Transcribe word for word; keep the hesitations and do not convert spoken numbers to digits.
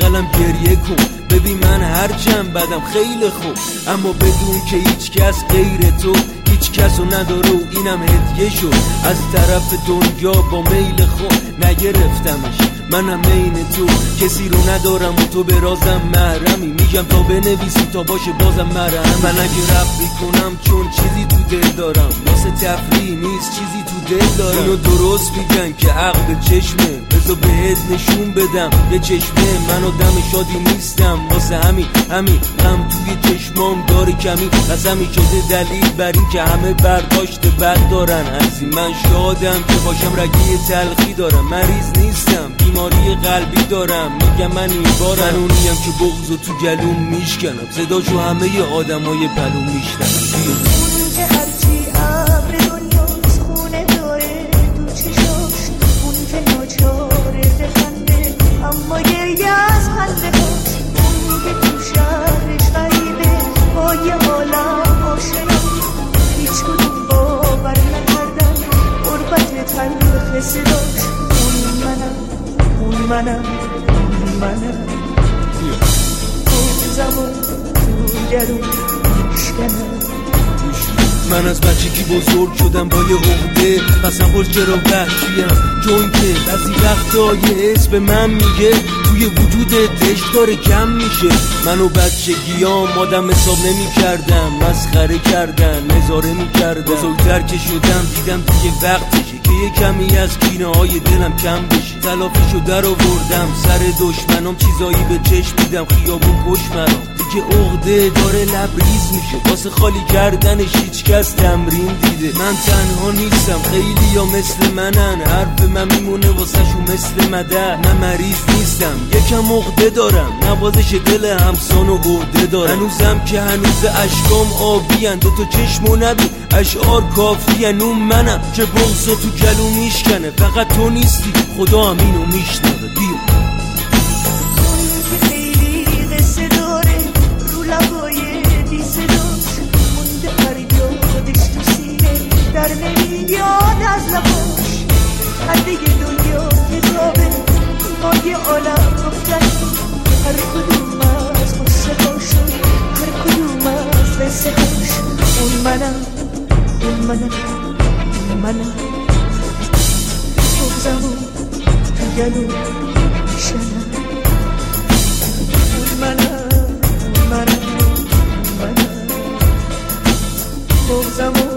بغلم گریه کن. ببین من هرچند بدم خیلی خوب، اما بدون که هیچ کس غیر تو هیچ کسو نداره و اینم هدیه شد از طرف دنیا با میل خود نگرفتمش. منم عین تو کسی رو ندارم و تو به رازم محرمی. میگم تا بنویسی تا باشه بازم مرهم. من اگه رپ کنم چون چیزی تو دل دارم، واسه تفریح نیست چیزی تو دل دارم. اینو درست میگن که عقل چشمه، بذار بهت نشون بدم یه چشمه. من آدم شادی نیستم، واسه همین همین غم توی چشمام داره کمی. قسمی شده دلیل بر این که همه برداشت بد دارن از این. من شادم که باشم رگی تلخی دارم، مریض نیستم بیماری قلبی دارم. میگم من این بارم، من اونیم که بغضو تو گلوم میشکنم، صداشو همه آدمای بلوم میشنم. اون که هرچی ابر دنیاست خونه داره تو چشاش، اون که ناچاره بخنده اما گریه از خنده هاش، اون که تو شهرش غریبه با یه عالم آشنا، هیچ کدوم باور نکردن غربت تلخ صداش. اون منم اون منم اون منم بغضمو تو گلوم میشکنم. من از بچگی بزرگ شدم با یه عقده، قسم خور چرا وحشیم، چون که بعضی وقتا یه حس به من میگه توی وجودت عشق داره کم میشه. منو بچگیام آدم حساب نمی کردم، مسخره کردن نظاره می کردم. بزرگتر که شدم دیدم دیگه وقتشه که یه کمی از کینه های دلم کم بشه. تلافیشو در آوردم سر دشمنام، چیزایی به چشم دیدم خیابون پشت مرام. دیگه عقده داره لبریز میشه، واسه خالی کردنش هیچ کس تمرین دیده. من تنها نیستم، خیلی یا مثل منن، حرف من میمونه واسه شو مثل مدد. من مریض نیستم، یکم عقده دارم، نوازش دل همسان و عقده دارم. هنوزم که هنوز اشکام آبیان، دو تا چشمو نبین اشعار کافیان. اون منم که بغضو تو گلو میشکنه، فقط تو نیستی خدا هم اینو میشنوه. بیا در نمیاد از لباش، حده دنیا کتابه با یه عالم گفتن، هر کدوم از قصه هاشو هر کدوم از قصه هاش. اون منم اون منم اون منم بغضمو تو گلو میشنم. اون منم اون منم اون منم بغضمو